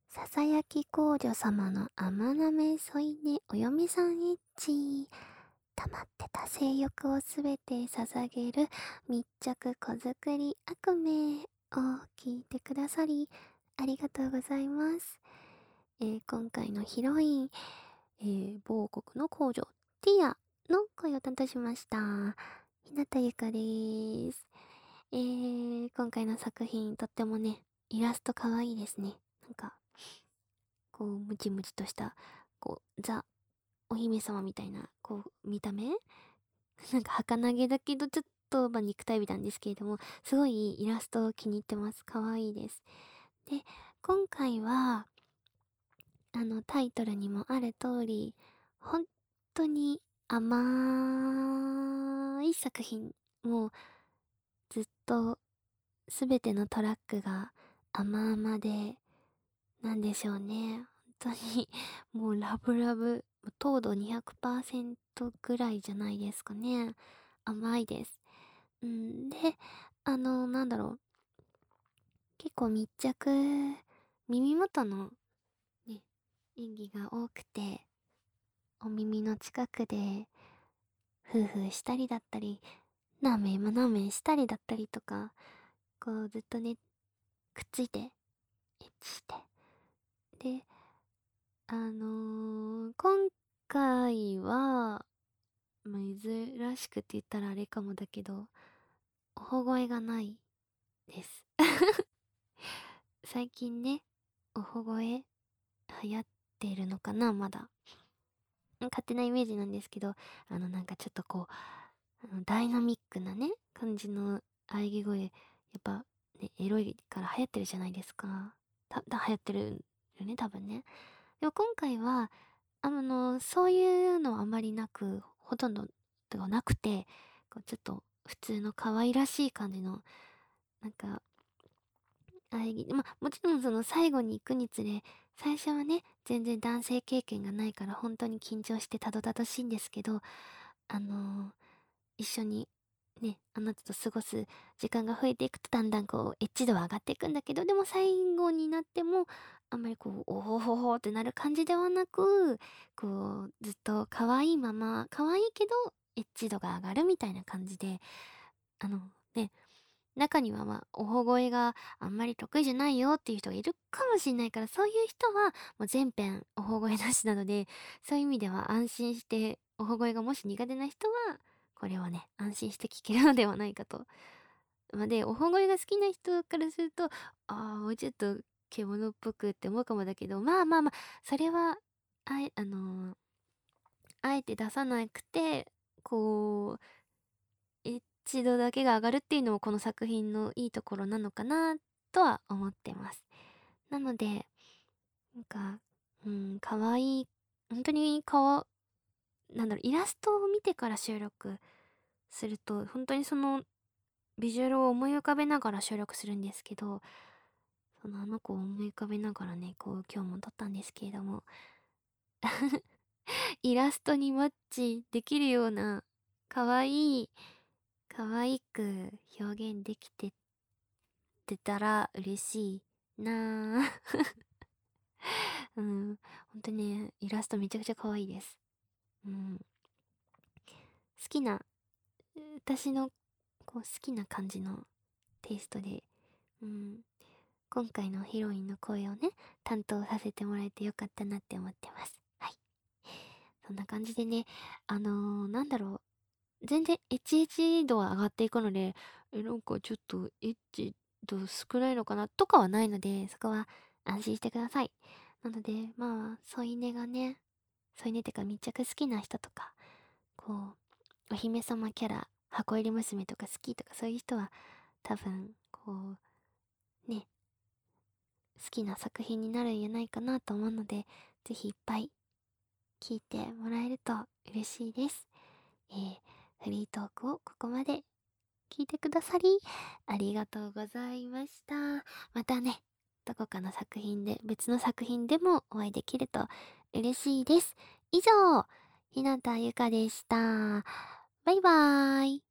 ささやき公女様の甘なめ添い寝お嫁さんエッチ。溜まってた性欲をすべて捧げる密着子作り悪夢を聞いてくださりありがとうございます。今回のヒロイン、某国の公女ティアの声を担当しました。日向ゆかです。今回の作品とってもね、イラスト可愛いですね。なんか、こう、ムチムチとした、こう、ザ・お姫様みたいな、こう、見た目なんか儚げだけど、ちょっと、まあ、肉体美なんですけれども、すごいイラスト気に入ってます。可愛いです。で、今回は、タイトルにもある通り、本当に甘い作品。もう、ずっと、すべてのトラックが甘々で、なんでしょうね。本当に、もうラブラブ、糖度200%ぐらいじゃないですかね。甘いです。うん、で、なんだろう。結構密着、耳元のね、演技が多くて、お耳の近くで、ふうふうしたりだったり、なめしたりだったりとか、こうずっとね、くっついて、エッチして。で、今回は、珍しくって言ったらあれかもだけど、おほ声がないです。最近ね、おほ声流行ってるのかな、まだ。勝手なイメージなんですけど、なんかちょっとこう、ダイナミックなね、感じの喘ぎ声、やっぱ、ね、エロいから流行ってるじゃないですか。流行ってるよね、多分ね。でも今回は、そういうのはあまりなく、ほとんど、ではなくて、こうちょっと普通の可愛らしい感じの、なんか、もちろんその最後に行くにつれ、最初はね、全然男性経験がないから本当に緊張してたどたどしいんですけど、あのー一緒にね、あなたと過ごす時間が増えていくとだんだんこう、エッチ度は上がっていくんだけど、でも最後になっても、あんまりこう、おほほほってなる感じではなく、こう、ずっと可愛いまま、可愛いけど、エッチ度が上がるみたいな感じで、あの、ね、中にはおほ声があんまり得意じゃないよっていう人がいるかもしれないから、そういう人はもう全編おほ声なしなので、そういう意味では安心して、おほ声がもし苦手な人は、これはね、安心して聞けるのではないかと。で、おほ声が好きな人からすると、もうちょっと獣っぽくって思うかもだけど、それは、あえ、あのーあえて出さなくて、こう、エッチ度だけが上がるっていうのもこの作品のいいところなのかなとは思ってます。なので、なんか、かわいい、本当になんだろう、イラストを見てから収録すると、本当にそのビジュアルを思い浮かべながら収録するんですけど、そのあの子を思い浮かべながらね、こう今日も撮ったんですけれども、イラストにマッチできるような、かわいい、可愛く表現できてたら嬉しいなぁ。うん。ほんとね、イラストめちゃくちゃ可愛いです。うん。好きな、私のこう好きな感じのテイストで、うん。今回のヒロインの声をね、担当させてもらえてよかったなって思ってます。はい。そんな感じでね、なんだろう。全然エッチエッチ度は上がっていくので、なんかちょっとエッチ度少ないのかなとかはないので、そこは安心してください。なので、添い寝がね、添い寝ってか密着好きな人とか、こう、お姫様キャラ、箱入り娘とか好きとかそういう人は、多分、こう、ね、好きな作品になるんじゃないかなと思うので、ぜひいっぱい聞いてもらえると嬉しいです。フリートークをここまで聞いてくださり、ありがとうございました。またね、どこかの作品で、別の作品でもお会いできると嬉しいです。以上、ひなたゆかでした。バイバーイ。